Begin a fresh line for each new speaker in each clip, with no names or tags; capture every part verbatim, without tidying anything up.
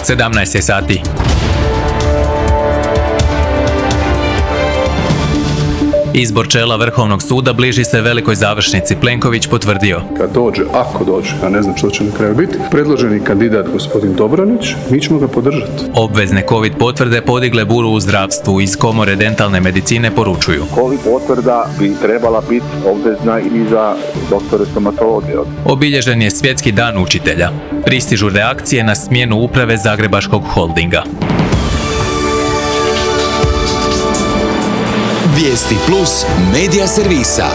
sedamnaest je sati. Izbor čela Vrhovnog suda bliži se velikoj završnici, Plenković potvrdio.
Kad dođe, ako dođe, a ne znam što će na kraju biti, predloženi kandidat gospodin Dobronić, mi ćemo ga podržati.
Obvezne COVID potvrde podigle buru u zdravstvu. Iz Komore dentalne medicine poručuju.
COVID potvrda bi trebala biti obvezna i za doktore stomatologije.
Obilježen je Svjetski dan učitelja. Pristižu reakcije na smjenu uprave Zagrebačkog holdinga.
Vijesti plus medija servisa.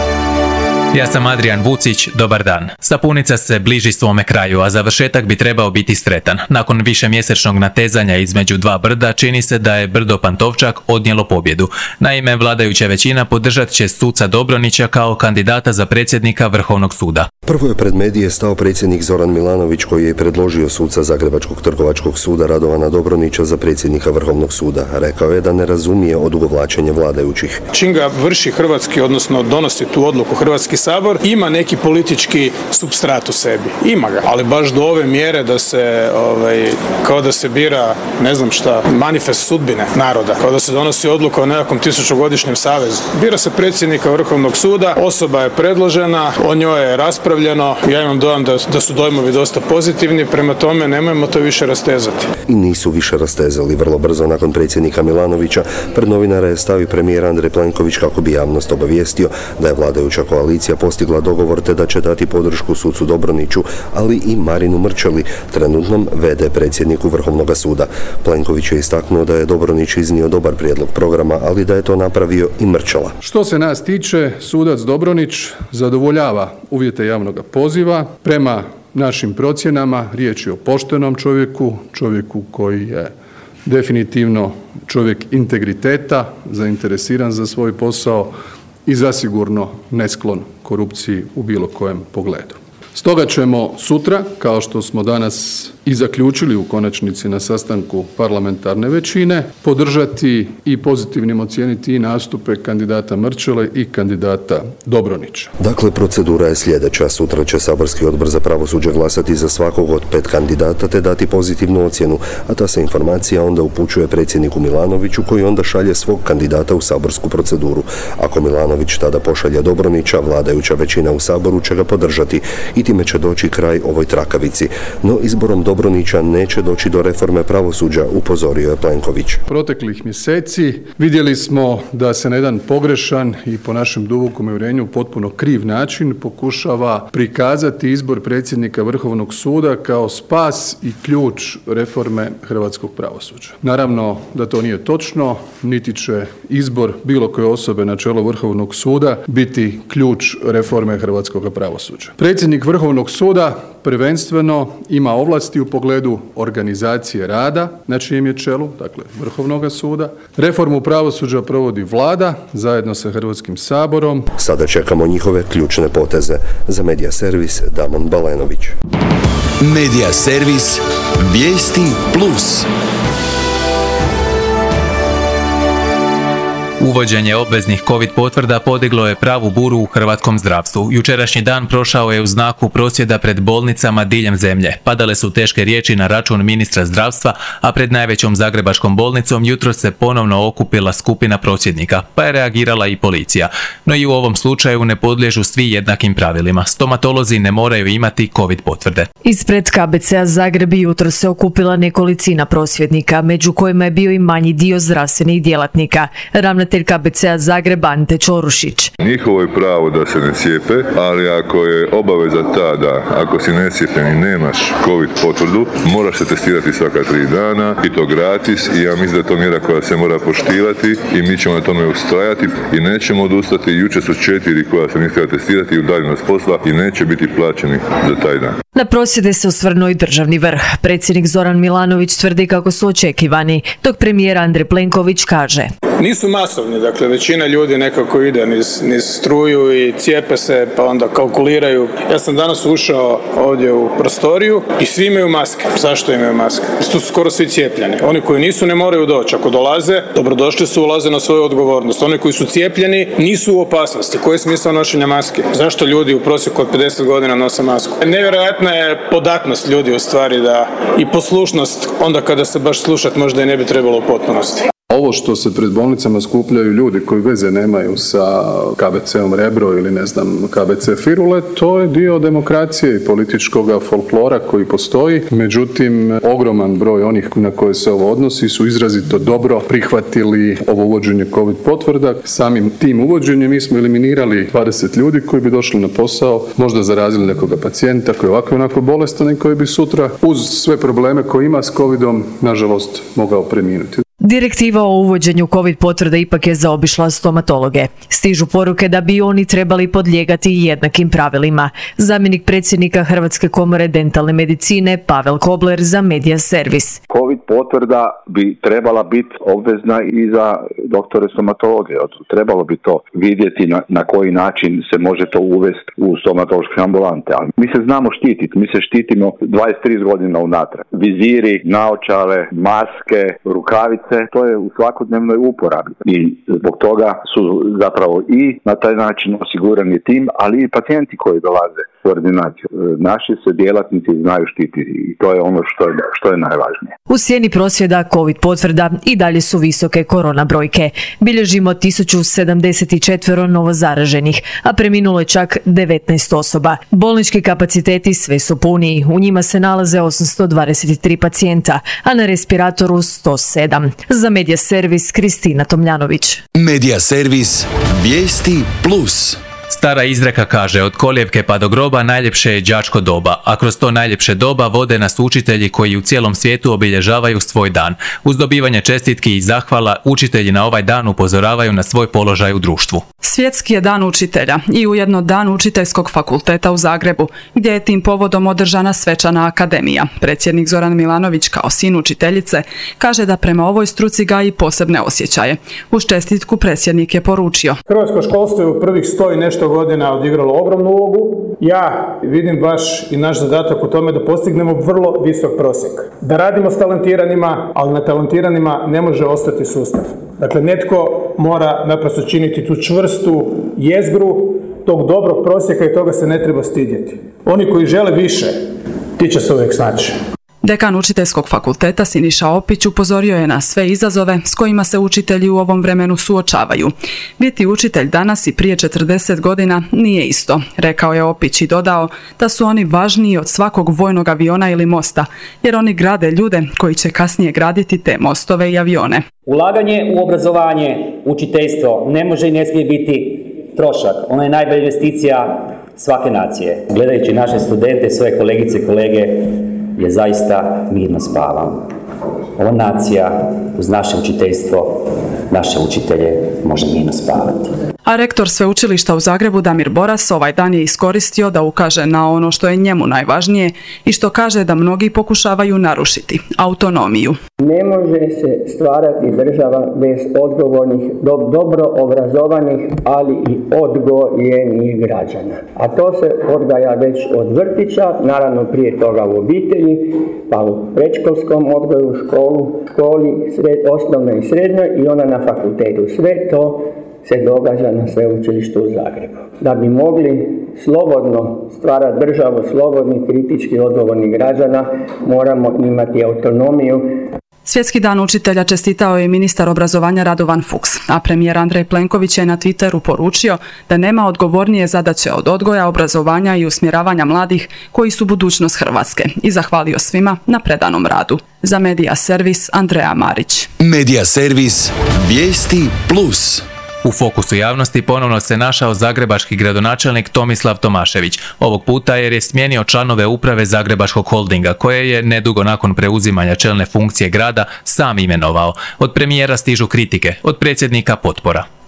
Ja sam Adrian Vucić, dobar dan. Sapunica se bliži svome kraju, a završetak bi trebao biti sretan. Nakon višemjesečnog natezanja između dva brda, čini se da je brdo Pantovčak odnijelo pobjedu. Naime, vladajuća većina podržat će suca Dobronića kao kandidata za predsjednika Vrhovnog suda.
Prvo je pred medije stao predsjednik Zoran Milanović, koji je predložio suca Zagrebačkog trgovačkog suda Radovana Dobronića za predsjednika Vrhovnog suda. Rekao je da ne razumije odugovlačenje vladajućih.
Čim ga vrši hrvatski, odnosno donosi tu odluku Hrvatski sabor, ima neki politički supstrat u sebi. Ima ga, ali baš do ove mjere da se, ovaj, kao da se bira, ne znam šta, manifest sudbine naroda, kao da se donosi odluka o nekakvom tisućugodišnjem savezu. Bira se predsjednika Vrhovnog suda, osoba je predložena, o njoj je raspravljeno, ja imam dojam da, da su dojmovi dosta pozitivni, prema tome nemojmo to više rastezati.
I nisu više rastezali. Vrlo brzo nakon predsjednika Milanovića pred novinare je stavio premijer Andrej Plenković kako bi javnost obavijestio da je vladajuća koalicija postigla dogovor te da će dati podršku sucu Dobroniću, ali i Marinu Mrčeli, trenutnom ve de predsjedniku Vrhovnog suda. Plenković je istaknuo da je Dobronić iznio dobar prijedlog programa, ali da je to napravio i Mrčela.
Što se nas tiče, sudac Dobronić zadovoljava uvjete javnog poziva. Prema našim procjenama riječ je o poštenom čovjeku, čovjeku koji je definitivno čovjek integriteta, zainteresiran za svoj posao i zasigurno nesklon korupciji u bilo kojem pogledu. Stoga ćemo sutra, kao što smo danas i zaključili u konačnici na sastanku parlamentarne većine, podržati i pozitivnim ocijeniti i nastupe kandidata Mrčele i kandidata Dobronića.
Dakle, procedura je sljedeća. Sutra će saborski odbor za pravosuđe glasati za svakog od pet kandidata te dati pozitivnu ocjenu, a ta se informacija onda upućuje predsjedniku Milanoviću, koji onda šalje svog kandidata u saborsku proceduru. Ako Milanović tada pošalje Dobronića, vladajuća većina u saboru će ga podržati i time će doći kraj ovoj trakavici. No izborom Dobronića neće doći do reforme pravosuđa, upozorio je Plenković.
Proteklih mjeseci vidjeli smo da se na jedan pogrešan i po našem dubokom uvjerenju potpuno kriv način pokušava prikazati izbor predsjednika Vrhovnog suda kao spas i ključ reforme hrvatskog pravosuđa. Naravno da to nije točno, niti će izbor bilo koje osobe na čelo Vrhovnog suda biti ključ reforme hrvatskog pravosuđa. Predsjednik Vrhovnog suda prvenstveno ima ovlasti u pogledu organizacije rada na čijem je čelu, dakle Vrhovnoga suda. Reformu pravosuđa provodi Vlada zajedno sa Hrvatskim saborom.
Sada čekamo njihove ključne poteze. Za Medija servis Damon Balenović.
Medija servis Vijesti plus.
Uvođenje obveznih COVID potvrda podiglo je pravu buru u hrvatskom zdravstvu. Jučerašnji dan prošao je u znaku prosvjeda pred bolnicama diljem zemlje. Padale su teške riječi na račun ministra zdravstva, a pred najvećom zagrebačkom bolnicom jutros se ponovno okupila skupina prosvjednika, pa je reagirala i policija. No i u ovom slučaju ne podliježu svi jednakim pravilima. Stomatolozi ne moraju imati COVID potvrde.
Ispred ka be ce-a Zagreb jutros se okupila nekolicina prosvjednika, među kojima je bio i manji dio zdravstvenih djelatnika. Ravnatelj ka be ce-a Zagreb Ante Čorušić.
Njihovo je pravo da se ne cijepe, ali ako je obaveza ta da ako si necijepljen i nemaš COVID potvrdu, moraš se testirati svaka tri dana i to gratis, i ja mislim da je to mjera koja se mora poštivati i mi ćemo na tome ustrajati i nećemo odustati. Jučer su četiri koja se nije htjela testirati i udaljeno s posla i neće biti plaćeni za taj dan.
Na prosvjede se osvrnuo i državni vrh. Predsjednik Zoran Milanović tvrdi kako su očekivani, dok premijer Andrej Plenković kaže:
Nisu masovni. masovni, dakle većina ljudi nekako ide niz, niz struju i cijepe se pa onda kalkuliraju. Ja sam danas ušao ovdje u prostoriju i svi imaju maske. Zašto imaju maske? Tu su skoro svi cijepljeni. Oni koji nisu ne moraju doći. Ako dolaze, dobrodošli su, ulaze na svoju odgovornost. Oni koji su cijepljeni nisu u opasnosti. Koji je smisao nošenja maske? Zašto ljudi u prosjeku od pedeset godina nose masku? Nevjerojatna je podatnost ljudi u stvari da i poslušnost onda kada se baš slušat možda i ne bi trebalo u potpunosti.
Ovo što se pred bolnicama skupljaju ljudi koji veze nemaju sa K B C-om Rebro ili ne znam K B C Firule, to je dio demokracije i političkog folklora koji postoji. Međutim, ogroman broj onih na koje se ovo odnosi su izrazito dobro prihvatili ovo uvođenje COVID potvrda. Samim tim uvođenjem mi smo eliminirali dvadeset ljudi koji bi došli na posao, možda zarazili nekoga pacijenta koji je ovako onako bolestan i koji bi sutra uz sve probleme koje ima s COVIDom nažalost mogao preminuti.
Direktiva o uvođenju COVID potvrda ipak je zaobišla stomatologe. Stižu poruke da bi oni trebali podlijegati jednakim pravilima. Zamjenik predsjednika Hrvatske komore dentalne medicine Pavel Kobler za Media Servis.
COVID potvrda bi trebala biti obvezna i za doktore stomatologije. Trebalo bi to vidjeti na, na koji način se može to uvesti u stomatološke ambulante. Ali mi se znamo štititi, mi se štitimo dvadeset tri godina unatrag. Viziri, naočale, maske, rukavice, to je u svakodnevnoj uporabi i zbog toga su zapravo i na taj način osigurani tim, ali i pacijenti koji dolaze u ordinaciju. Naši se djelatnici znaju štititi i to je ono što je, što je najvažnije.
U sjeni prosvjeda COVID potvrda i dalje su visoke korona brojke. Bilježimo tisuću sedamdeset četiri novozaraženih, a preminulo je čak devetnaest osoba. Bolnički kapaciteti sve su puniji, u njima se nalaze osamsto dvadeset tri pacijenta, a na respiratoru sto sedam. Za Media Servis Kristina Tomljanović.
Media Servis Vijesti Plus.
Stara izreka kaže, od kolijevke pa do groba najljepše je đačko doba, a kroz to najljepše doba vode nas učitelji koji u cijelom svijetu obilježavaju svoj dan. Uz dobivanje čestitki i zahvala, učitelji na ovaj dan upozoravaju na svoj položaj u društvu.
Svjetski je dan učitelja i ujedno dan učiteljskog fakulteta u Zagrebu, gdje je tim povodom održana svečana akademija. Predsjednik Zoran Milanović kao sin učiteljice kaže da prema ovoj struci gaji posebne osjećaje. Uz čestitku predsjednik je poručio:
Hrvatsko školstvo je u prvih sto i nešto godina odigralo ogromnu ulogu. Ja vidim baš i naš zadatak u tome da postignemo vrlo visok prosjek. Da radimo s talentiranima, ali na talentiranima ne može ostati sustav. Dakle, netko mora naprosto činiti tu čvrstu jezgru tog dobrog prosjeka i toga se ne treba stidjeti. Oni koji žele više, ti će se uvijek snaći.
Dekan učiteljskog fakulteta Siniša Opić upozorio je na sve izazove s kojima se učitelji u ovom vremenu suočavaju. Biti učitelj danas i prije četrdeset godina nije isto, rekao je Opić i dodao da su oni važniji od svakog vojnog aviona ili mosta, jer oni grade ljude koji će kasnije graditi te mostove i avione.
Ulaganje u obrazovanje, učiteljstvo ne može i ne smije biti trošak. Ono je najbolja investicija svake nacije. Gledajući naše studente, svoje kolegice i kolege, je zaista mirno spavam. Ova nacija uz naše učiteljstvo, naše učitelje može mirno spavati.
A rektor Sveučilišta u Zagrebu Damir Boras ovaj dan je iskoristio da ukaže na ono što je njemu najvažnije i što kaže da mnogi pokušavaju narušiti, autonomiju.
Ne može se stvarati država bez odgovornih, do, dobro obrazovanih, ali i odgojenih građana. A to se odgaja već od vrtića, naravno prije toga u obitelji, pa u predškolskom odgoju, u školu, školi, sred, osnovnoj i srednjoj i onda na fakultetu. Sve to se događa na Sveučilištu u Zagrebu. Da bi mogli slobodno stvarati državu slobodnih, kritički odgovornih građana, moramo imati autonomiju.
Svjetski dan učitelja čestitao je ministar obrazovanja Radovan Fuchs, a premijer Andrej Plenković je na Twitteru poručio da nema odgovornije zadaće od odgoja, obrazovanja i usmjeravanja mladih koji su budućnost Hrvatske i zahvalio svima na predanom radu. Za Media Servis Andreja Marić.
Media Servis Vijesti Plus.
U fokusu javnosti ponovno se našao zagrebački gradonačelnik Tomislav Tomašević, ovog puta jer je smijenio članove uprave Zagrebačkog holdinga, koje je nedugo nakon preuzimanja čelne funkcije grada sam imenovao. Od premijera stižu kritike, od predsjednika potpora.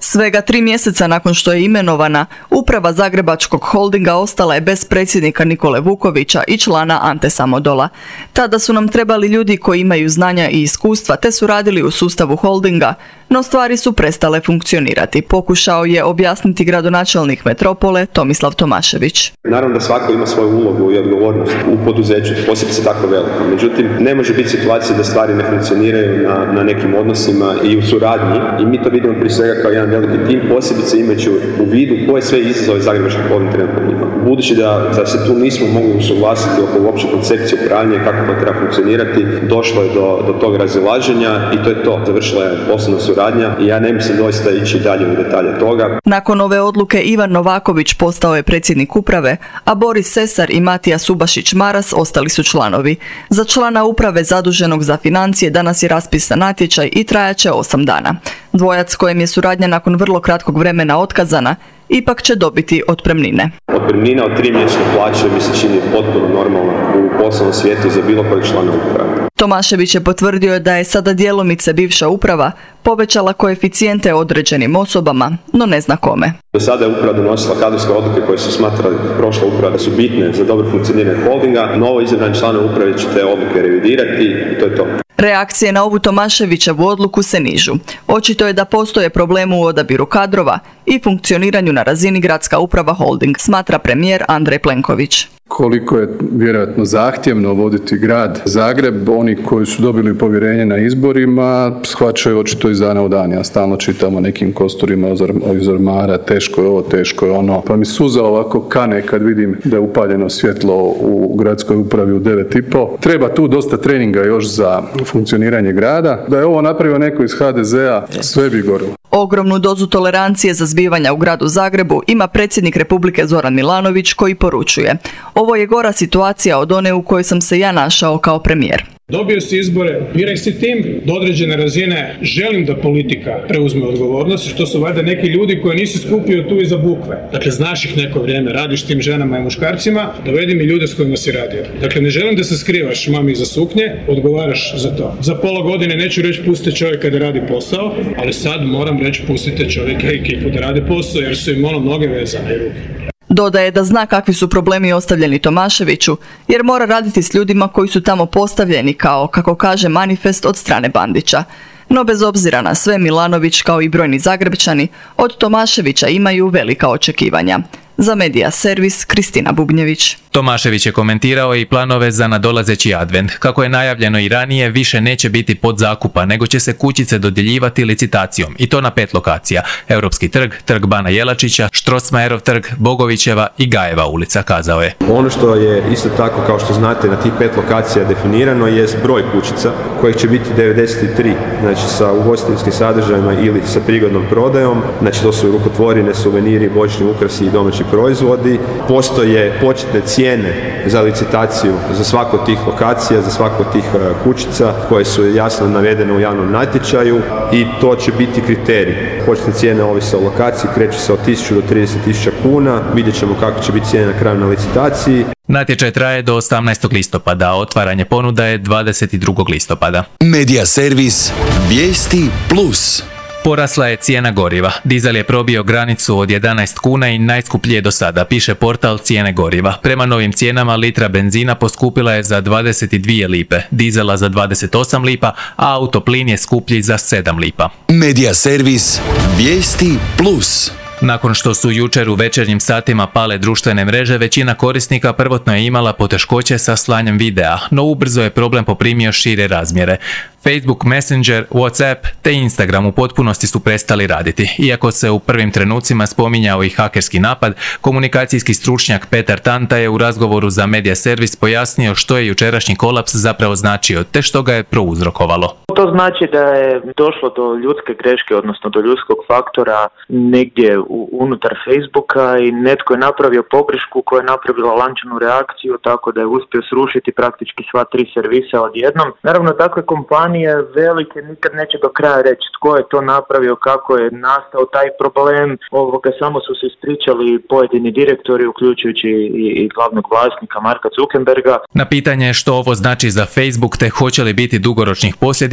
Svega tri mjeseca nakon što je imenovana, uprava Zagrebačkog holdinga ostala je bez predsjednika Nikole Vukovića i člana Ante Samodola. Tada su nam trebali ljudi koji imaju znanja i iskustva te su radili u sustavu holdinga, no stvari su prestale funkcionirati, pokušao je objasniti gradonačelnik Metropole Tomislav Tomašević.
Naravno da svako ima svoju ulogu i odgovornost u poduzeću, posebice tako veliko. Međutim, ne može biti situacija da stvari ne funkcioniraju na, na nekim odnosima i u suradnji i mi to vidimo prije svega kao jedan veliki tim, posebice imajući u vidu koje sve izazove Zagrebački holding trenutno ima. Budući da, da se tu nismo mogli usuglasiti oko uopće koncepcije upravljanja i kako to treba funkcionirati, došlo je do, do tog razilaženja i to je to. Završila je poslovna suradnja i ja ne mislim doista ići dalje u detalje toga.
Nakon ove odluke Ivan Novaković postao je predsjednik uprave, a Boris Sesar i Matija Subašić-Maras ostali su članovi. Za člana uprave zaduženog za financije danas je raspisan natječaj i trajaće osam dana. Dvojac kojem je suradnja nakon vrlo kratkog vremena otkazana, ipak će dobiti otpremnine.
Otpremnina od tri mjesečne plaće mi se čini potpuno normalno u poslovnom svijetu za bilo kojeg člana uprave.
Tomašević je potvrdio da je sada djelomice bivša uprava povećala koeficijente određenim osobama, no ne zna kome.
Do sada je uprava donosila kadrovske odluke koje su smatrali prošla uprava da su bitne za dobro funkcioniranje holdinga. Novo izabran član uprave će te odluke revidirati i to je to.
Reakcije na ovu Tomaševićevu odluku se nižu. Očito je da postoje problem u odabiru kadrova i funkcioniranju na razini gradska uprava holding, smatra premijer Andrej Plenković.
Koliko je vjerojatno zahtjevno voditi grad Zagreb, oni koji su dobili povjerenje na izborima shvaćaju očito iz dana u dan. Ja stalno čitam o nekim kosturima iz ormara, teško je ovo, teško je ono. Pa mi suza ovako kane kad vidim da je upaljeno svjetlo u gradskoj upravi u devet i pol. Treba tu dosta treninga još za funkcioniranje grada. Da je ovo napravio neko iz ha de zea, sve bi gorilo.
Ogromnu dozu tolerancije za zbivanja u gradu Zagrebu ima predsjednik Republike Zoran Milanović koji poručuje: ovo je gora situacija od one u kojoj sam se ja našao kao premijer.
Dobio si izbore, biraj si tim, do određene razine želim da politika preuzme odgovornost, što su valjda neki ljudi koji nisi skupio tu iza bukve. Dakle, znaš ih neko vrijeme, radiš s tim ženama i muškarcima, dovedi mi ljude s kojima si radio. Dakle, ne želim da se skrivaš mami iza suknje, odgovaraš za to. Za pola godine neću reći pustite čovjeka da radi posao, ali sad moram reći pustite čovjeka i ekipu da radi posao, jer su im ono noge vezane i ruke.
Dodaje da zna kakvi su problemi ostavljeni Tomaševiću, jer mora raditi s ljudima koji su tamo postavljeni kao, kako kaže manifest, od strane Bandića. No bez obzira na sve, Milanović kao i brojni Zagrebčani od Tomaševića imaju velika očekivanja. Za Medija servis Kristina Bubnjević.
Tomašević je komentirao i planove za nadolazeći advent. Kako je najavljeno i ranije, više neće biti podzakupa, nego će se kućice dodjeljivati licitacijom, i to na pet lokacija: Europski trg, trg Bana Jelačića, Štrosmajerov trg, Bogovićeva i Gajeva ulica, kazao je.
Ono što je isto tako, kao što znate, na tih pet lokacija definirano je broj kućica, kojih će biti devedeset tri, znači sa ugostiteljskim sadržajima ili sa prigodnom prodajom. Znači to su rukotvorine, suveniri, božićni ukrasi i domaći proizvodi. Postoje početne cijene za licitaciju za svaku od tih lokacija, za svaku od tih kućica koje su jasno navedene u javnom natječaju i to će biti kriterij. Početne cijene ovise o lokaciji, kreću se od tisuću do trideset tisuća kuna. Vidjet ćemo kako će biti cijene na kraju na licitaciji.
Natječaj traje do osamnaestog listopada, a otvaranje ponuda je dvadeset drugog listopada.
Medija servis Vijesti Plus.
Porasla je cijena goriva. Dizel je probio granicu od jedanaest kuna i najskuplji je do sada, piše portal Cijene goriva. Prema novim cijenama litra benzina poskupila je za dvadeset dvije lipe, dizela za dvadeset osam lipa, a autoplin je skuplji za sedam lipa.
Medija servis Vijesti Plus.
Nakon što su jučer u večernjim satima pale društvene mreže, većina korisnika prvotno je imala poteškoće sa slanjem videa, no ubrzo je problem poprimio šire razmjere. Facebook, Messenger, WhatsApp te Instagram u potpunosti su prestali raditi. Iako se u prvim trenucima spominjao i hakerski napad, komunikacijski stručnjak Petar Tanta je u razgovoru za Medija servis pojasnio što je jučerašnji kolaps zapravo značio, te što ga je prouzrokovalo.
To znači da je došlo do ljudske greške, odnosno do ljudskog faktora negdje u, unutar Facebooka i netko je napravio pogrešku koja je napravila lančanu reakciju, tako da je uspio srušiti praktički sva tri servisa odjednom. Naravno, takve kompanije velike nikad neće do kraja reći tko je to napravio, kako je nastao taj problem. Ovoga samo su se ispričali pojedini direktori, uključujući i, i glavnog vlasnika Marka Zuckerberga.
Na pitanje što ovo znači za Facebook te hoće li biti dugoročnih posljedica,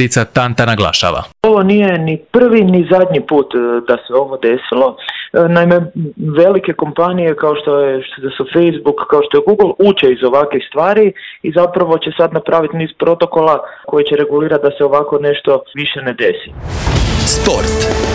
Ivica Tanta naglašava.
Ovo nije ni prvi ni zadnji put da se ovo desilo. Naime, velike kompanije kao što je što su Facebook, kao što je Google, uče iz ovakvih stvari i zapravo će sad napraviti niz protokola koji će regulirati da se ovako nešto više ne desi.
Sport.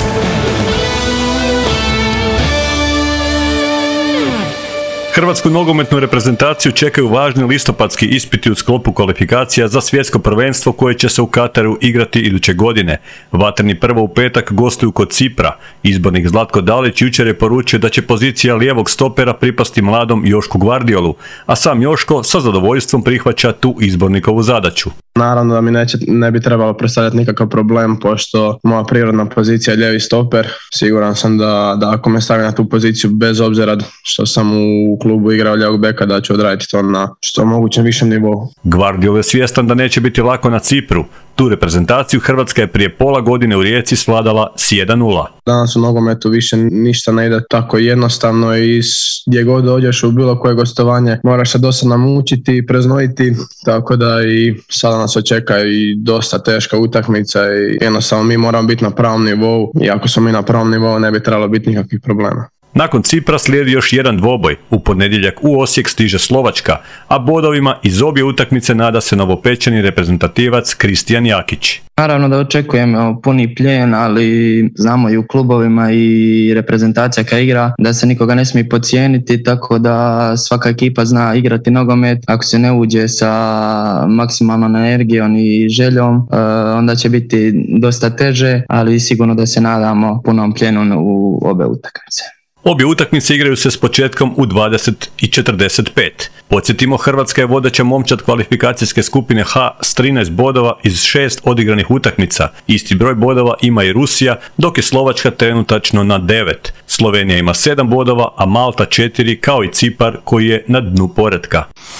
Hrvatsku nogometnu reprezentaciju čekaju važni listopadski ispiti u sklopu kvalifikacija za svjetsko prvenstvo koje će se u Kataru igrati iduće godine. Vatreni prvo u petak gostuju kod Cipra. Izbornik Zlatko Dalić jučer je poručio da će pozicija lijevog stopera pripasti mladom Jošku Gvardiolu, a sam Joško sa zadovoljstvom prihvaća tu izbornikovu zadaću.
Naravno da mi neće, ne bi trebalo predstavljati nikakav problem, pošto moja prirodna pozicija je lijevi stoper. Siguran sam da, da ako me stavi na tu poziciju, bez obzira što sam u klubu igrao lijevog beka, da ću odraditi to na što mogućem višem nivou.
Gvardiol je svjestan da neće biti lako na Cipru. Tu reprezentaciju Hrvatska je prije pola godine u Rijeci svladala s jedan nula.
Danas u nogometu više ništa ne ide tako jednostavno i gdje god dođeš u bilo koje gostovanje moraš se dosta namučiti i preznojiti, tako da i sada nas očeka i dosta teška utakmica i jednostavno mi moramo biti na pravom nivou i ako smo mi na pravom nivou ne bi trebalo biti nikakvih problema.
Nakon Cipra slijedi još jedan dvoboj. U ponedjeljak u Osijek stiže Slovačka, a bodovima iz obje utakmice nada se novopečeni reprezentativac Kristijan Jakić.
Naravno da očekujemo puni plijen, ali znamo i u klubovima i reprezentacija kad igra da se nikoga ne smije podcijeniti, tako da svaka ekipa zna igrati nogomet. Ako se ne uđe sa maksimalnom energijom i željom, onda će biti dosta teže, ali sigurno da se nadamo punom plijenu u obe utakmice.
Obje utakmice igraju se s početkom u dvadeset i četrdeset pet. Podsjetimo, Hrvatska je vodeća momčad kvalifikacijske skupine H s trinaest bodova iz šest odigranih utakmica. Isti broj bodova ima i Rusija, dok je Slovačka trenutačno na devet. Slovenija ima sedam bodova, a Malta četiri, kao i Cipar koji je na dnu poretka.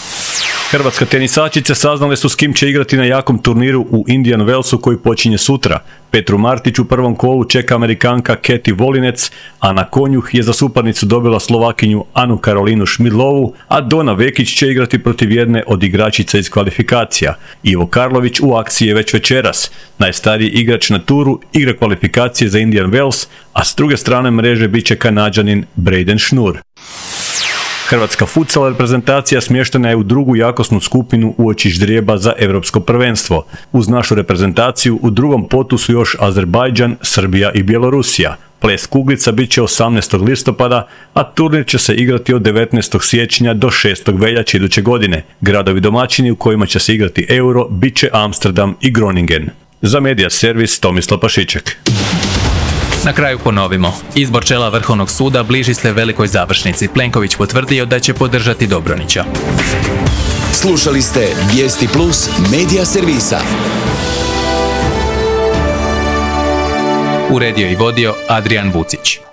Hrvatska tenisačice saznale su s kim će igrati na jakom turniru u Indian Wellsu koji počinje sutra. Petru Martić u prvom kolu čeka Amerikanka Katie Volinec, a na konju je za suparnicu dobila Slovakinju Anu Karolinu Šmidlovu, a Dona Vekić će igrati protiv jedne od igračica iz kvalifikacija. Ivo Karlović u akciji je već večeras. Najstariji igrač na turu igra kvalifikacije za Indian Wells, a s druge strane mreže bit će Kanađanin Braden Schnur. Hrvatska futsal reprezentacija smještena je u drugu jakosnu skupinu uoči ždrijeba za europsko prvenstvo. Uz našu reprezentaciju u drugom potu su još Azerbajdžan, Srbija i Bjelorusija. Ples kuglica bit će osamnaestog listopada, a turnir će se igrati od devetnaestog siječnja do šestog veljače iduće godine. Gradovi domaćini u kojima će se igrati Euro bit će Amsterdam i Groningen. Za Media Servis Tomislav Pašiček.
Na kraju ponovimo. Izbor čela Vrhovnog suda bliži se velikoj završnici. Plenković potvrdio da će podržati Dobronića.
Slušali ste Vijesti Plus Media Servisa.
Uredio i vodio Adrijan Vucić.